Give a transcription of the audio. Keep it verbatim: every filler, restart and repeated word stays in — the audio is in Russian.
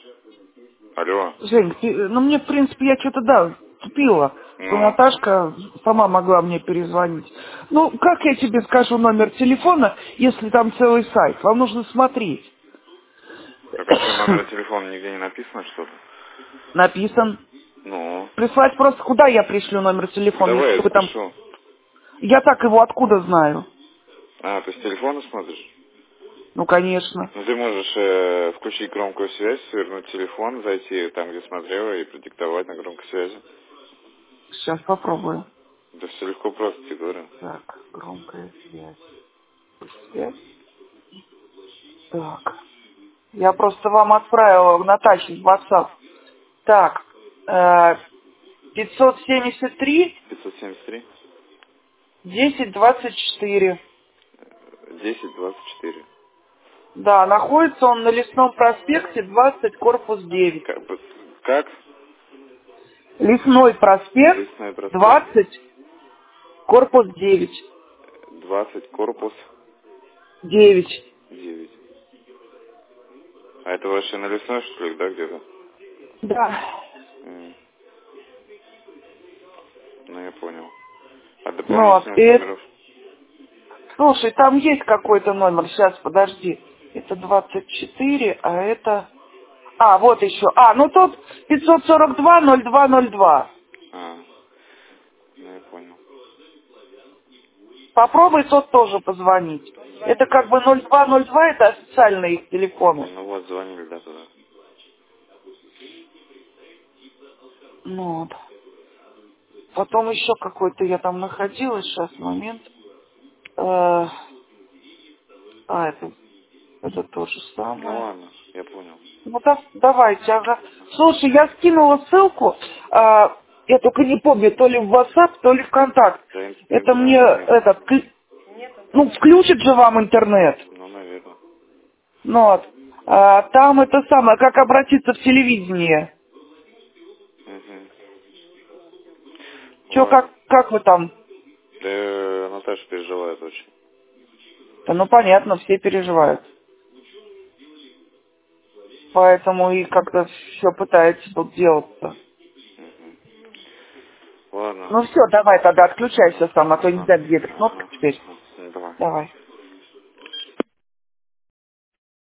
Алло. Жень, ты- ну мне, в принципе, я что-то, да, тупила, что Ну, Наташка сама могла мне перезвонить. Ну, как я тебе скажу номер телефона, если там целый сайт? Вам нужно смотреть. так а что, номера телефона нигде не написано что-то? Написан. Ну, Прислать просто, куда я пришлю номер телефона, давай если я вы там... запишу. Я так его откуда знаю? А, то есть телефона смотришь? Ну, конечно. Ну, ты можешь э, включить громкую связь, свернуть телефон, зайти там, где смотрела, и продиктовать на громкой связи. Сейчас попробую. Да все легко просто, тебе говорю. Так, громкая связь. Связь. Так. Я просто вам отправила в Наташе в WhatsApp. Так, э, пятьсот семьдесят три пятьсот семьдесят три десять двадцать четыре. десять двадцать четыре. Да, находится он на Лесном проспекте двадцать, корпус девять. Как? бы- как? Лесной проспект Лесной проспект двадцать, корпус девять. двадцать, корпус девять. девять. А это вообще на лесной, что ли, да, где-то? Да. М, Ну, я понял. А Ну вот, дополнительных и, номеров? слушай, там есть какой-то номер, сейчас, подожди. Это двадцать четыре, а это... А, вот еще. А, ну тут пятьсот сорок два ноль два ноль два. А, ну, я понял. Попробуй тот тоже позвонить. Это как бы ноль два ноль два, это официальные их телефоны. Ну, вот, звонили, да, туда. Ну вот. Потом еще какой-то я там находила, сейчас, момент. Э, А, это, это то же Ну, самое. ладно, я понял. Ну да, давайте, ага. Слушай, я скинула ссылку, а, я только не помню, то ли в WhatsApp, то ли в Контакт. Да, ин- Это мне, интернета нет. этот, кли- ну, включит же вам интернет. Ну, наверное. Ну вот. А, там это самое, как обратиться в телевидение. Угу. Че, Ладно. как, как вы там? Да, э, Наташа переживает очень. Да, ну, понятно, все переживают. Поэтому и как-то все пытается тут делаться. Угу. Ладно. Ну все, давай тогда отключайся сам, а то не Ага. знаю, где эта кнопка Ага. теперь. Ага. Давай. Давай.